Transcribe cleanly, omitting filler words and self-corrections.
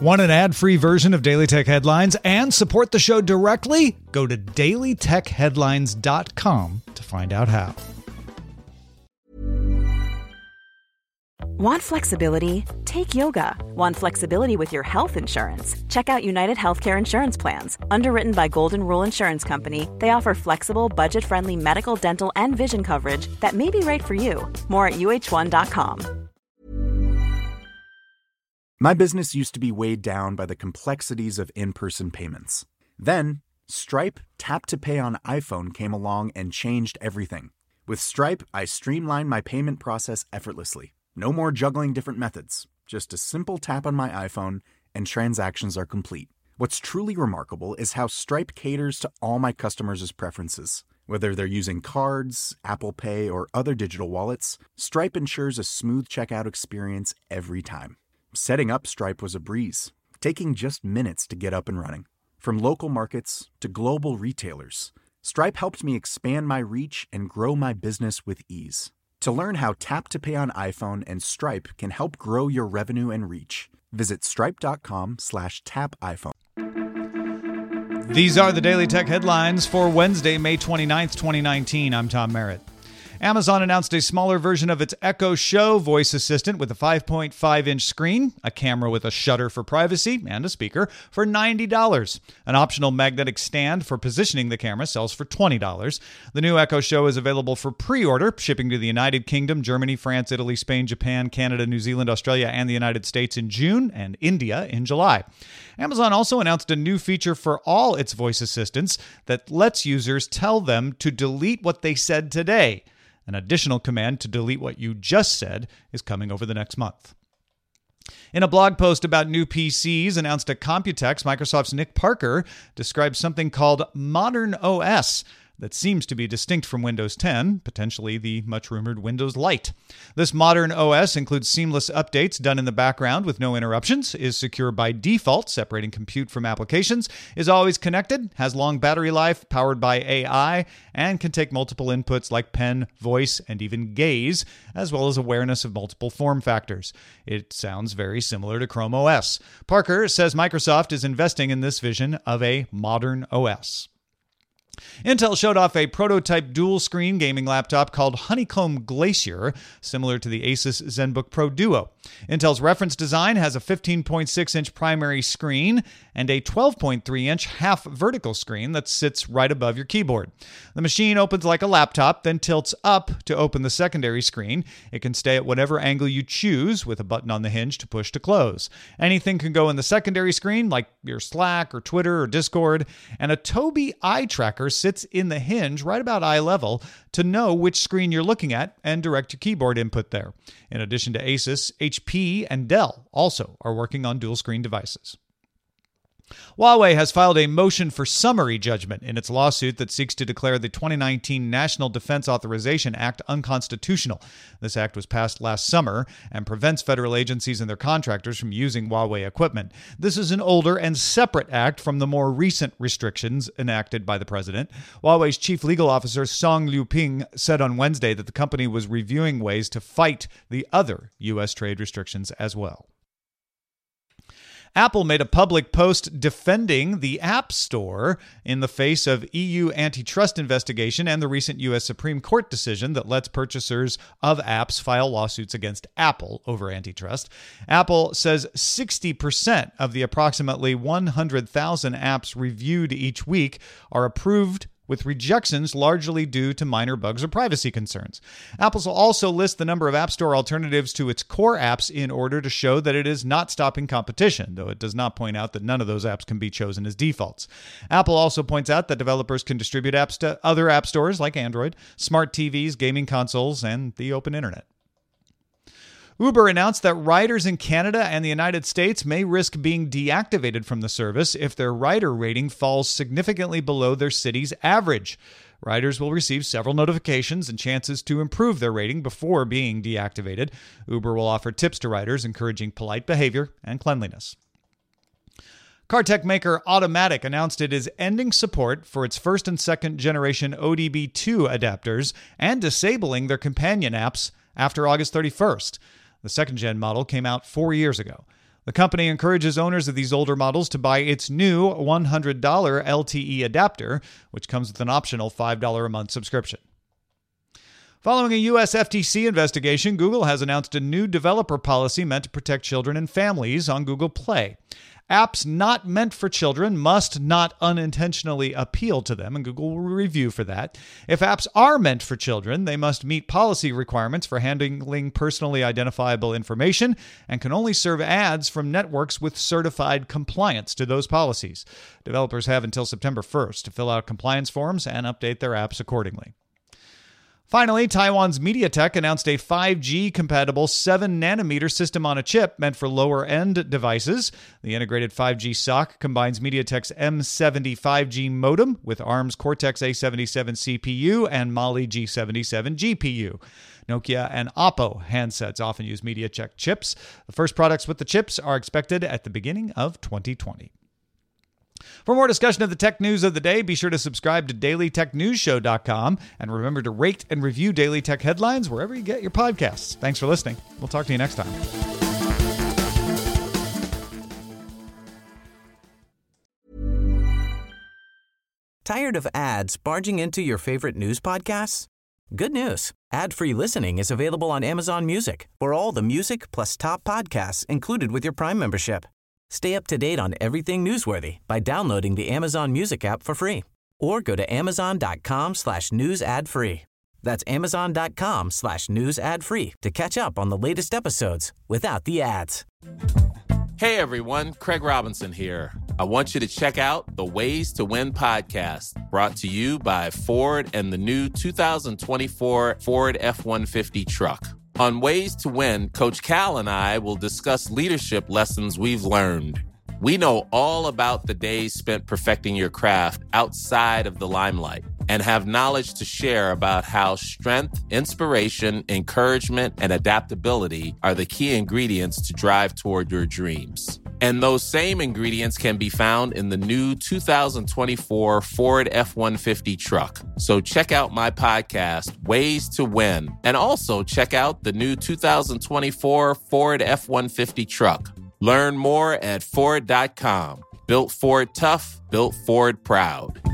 Want an ad-free version of Daily Tech Headlines and support the show directly? Go to dailytechheadlines.com to find out how. Want flexibility? Take yoga. Want flexibility with your health insurance? Check out United Healthcare Insurance Plans. Underwritten by Golden Rule Insurance Company, they offer flexible, budget-friendly medical, dental, and vision coverage that may be right for you. More at uh1.com. My business used to be weighed down by the complexities of in-person payments. Then, Stripe Tap to Pay on iPhone came along and changed everything. With Stripe, I streamlined my payment process effortlessly. No more juggling different methods. Just a simple tap on my iPhone and transactions are complete. What's truly remarkable is how Stripe caters to all my customers' preferences. Whether they're using cards, Apple Pay, or other digital wallets, Stripe ensures a smooth checkout experience every time. Setting up Stripe was a breeze, taking just minutes to get up and running. From local markets to global retailers, Stripe helped me expand my reach and grow my business with ease. To learn how Tap to Pay on iPhone and Stripe can help grow your revenue and reach, visit stripe.com/tapiphone. These are the Daily Tech Headlines for Wednesday, May 29th, 2019. I'm Tom Merritt. Amazon announced a smaller version of its Echo Show voice assistant with a 5.5-inch screen, a camera with a shutter for privacy, and a speaker for $90. An optional magnetic stand for positioning the camera sells for $20. The new Echo Show is available for pre-order, shipping to the United Kingdom, Germany, France, Italy, Spain, Japan, Canada, New Zealand, Australia, and the United States in June, and India in July. Amazon also announced a new feature for all its voice assistants that lets users tell them to delete what they said today. An additional command to delete what you just said is coming over the next month. In a blog post about new PCs announced at Computex, Microsoft's Nick Parker described something called Modern OS that seems to be distinct from Windows 10, potentially the much-rumored Windows Lite. This modern OS includes seamless updates done in the background with no interruptions, is secure by default, separating compute from applications, is always connected, has long battery life, powered by AI, and can take multiple inputs like pen, voice, and even gaze, as well as awareness of multiple form factors. It sounds very similar to Chrome OS. Parker says Microsoft is investing in this vision of a modern OS. Intel showed off a prototype dual-screen gaming laptop called Honeycomb Glacier, similar to the Asus ZenBook Pro Duo. Intel's reference design has a 15.6-inch primary screen and a 12.3-inch half-vertical screen that sits right above your keyboard. The machine opens like a laptop, then tilts up to open the secondary screen. It can stay at whatever angle you choose, with a button on the hinge to push to close. Anything can go in the secondary screen, like your Slack or Twitter or Discord, and a Tobii eye tracker sits in the hinge right about eye level to know which screen you're looking at and direct your keyboard input there. In addition to Asus, HP and Dell also are working on dual screen devices. Huawei has filed a motion for summary judgment in its lawsuit that seeks to declare the 2019 National Defense Authorization Act unconstitutional. This act was passed last summer and prevents federal agencies and their contractors from using Huawei equipment. This is an older and separate act from the more recent restrictions enacted by the president. Huawei's chief legal officer, Song Liuping, said on Wednesday that the company was reviewing ways to fight the other U.S. trade restrictions as well. Apple made a public post defending the App Store in the face of EU antitrust investigation and the recent U.S. Supreme Court decision that lets purchasers of apps file lawsuits against Apple over antitrust. Apple says 60% of the approximately 100,000 apps reviewed each week are approved, with rejections largely due to minor bugs or privacy concerns. Apple will also list the number of App Store alternatives to its core apps in order to show that it is not stopping competition, though it does not point out that none of those apps can be chosen as defaults. Apple also points out that developers can distribute apps to other app stores like Android, smart TVs, gaming consoles, and the open internet. Uber announced that riders in Canada and the United States may risk being deactivated from the service if their rider rating falls significantly below their city's average. Riders will receive several notifications and chances to improve their rating before being deactivated. Uber will offer tips to riders, encouraging polite behavior and cleanliness. Car tech maker Automatic announced it is ending support for its first and second generation ODB2 adapters and disabling their companion apps after August 31st. The second-gen model came out 4 years ago. The company encourages owners of these older models to buy its new $100 LTE adapter, which comes with an optional $5 a month subscription. Following a U.S. FTC investigation, Google has announced a new developer policy meant to protect children and families on Google Play. Apps not meant for children must not unintentionally appeal to them, and Google will review for that. If apps are meant for children, they must meet policy requirements for handling personally identifiable information and can only serve ads from networks with certified compliance to those policies. Developers have until September 1st to fill out compliance forms and update their apps accordingly. Finally, Taiwan's MediaTek announced a 5G-compatible 7-nanometer system on a chip meant for lower-end devices. The integrated 5G SoC combines MediaTek's M70 5G modem with ARM's Cortex-A77 CPU and Mali G77 GPU. Nokia and Oppo handsets often use MediaTek chips. The first products with the chips are expected at the beginning of 2020. For more discussion of the tech news of the day, be sure to subscribe to dailytechnewsshow.com and remember to rate and review Daily Tech Headlines wherever you get your podcasts. Thanks for listening. We'll talk to you next time. Tired of ads barging into your favorite news podcasts? Good news. Ad-free listening is available on Amazon Music for all the music plus top podcasts included with your Prime membership. Stay up to date on everything newsworthy by downloading the Amazon Music app for free or go to amazon.com/news ad free. That's amazon.com/news ad free to catch up on the latest episodes without the ads. Hey everyone, Craig Robinson here. I want you to check out the Ways to Win podcast, brought to you by Ford and the new 2024 Ford F-150 truck. On Ways to Win, Coach Cal and I will discuss leadership lessons we've learned. We know all about the days spent perfecting your craft outside of the limelight and have knowledge to share about how strength, inspiration, encouragement, and adaptability are the key ingredients to drive toward your dreams. And those same ingredients can be found in the new 2024 Ford F-150 truck. So check out my podcast, Ways to Win, and also check out the new 2024 Ford F-150 truck. Learn more at Ford.com. Built Ford tough, built Ford proud.